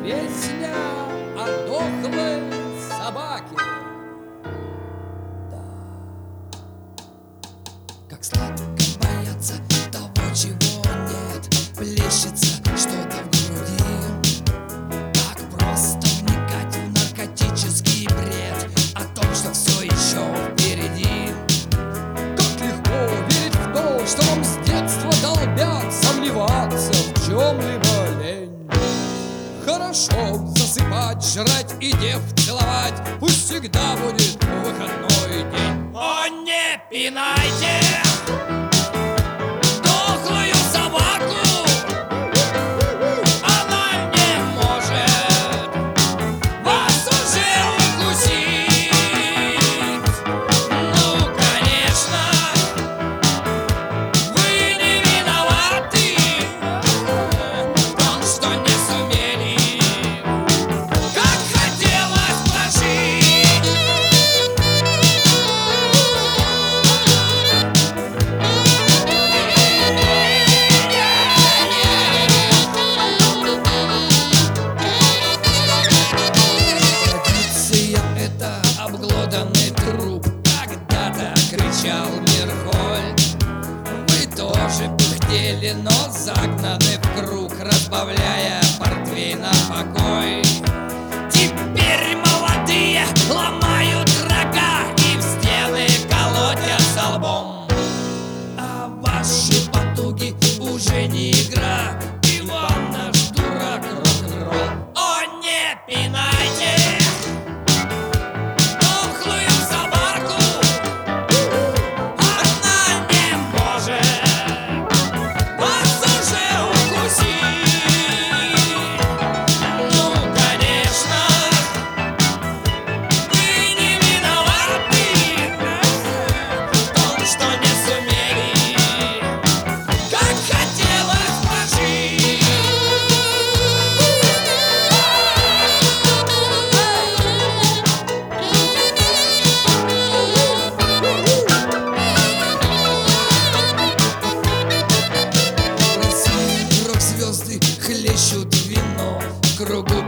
Песня о дохлой собаке. Да. Как сладко бояться того, чего нет, плещется что-то в груди. Как просто вникать в наркотический бред о том, что все еще впереди. Как легко верить в то, что вам с детства долбят, сомневаться в чем-либо лень. Хорошо засыпать, жрать и дев целовать, пусть всегда будет выходной день. О, не пинайте дохлую собаку, она не может вас уже укусить. Ну, конечно, вы не виноваты в том, что не сумели, как хотелось прожить. Традиция — это обглоданный труп, когда-то кричал Мирхольд. Вы тоже пыхтели, но загнаны в круг, разбавляя портвейн на покой. Теперь молодые ломают рога и в стены колотятся лбом. А ваши потуги уже не игра, и вам наш дурак рок-н-ролл. О, не пинайте дохлую собаку, она не может вас уже укусить. Ну, конечно, вы не виноваты в том, что не сумели, как хотелось прожить. В России рок-звезды хлещут вино, в кругу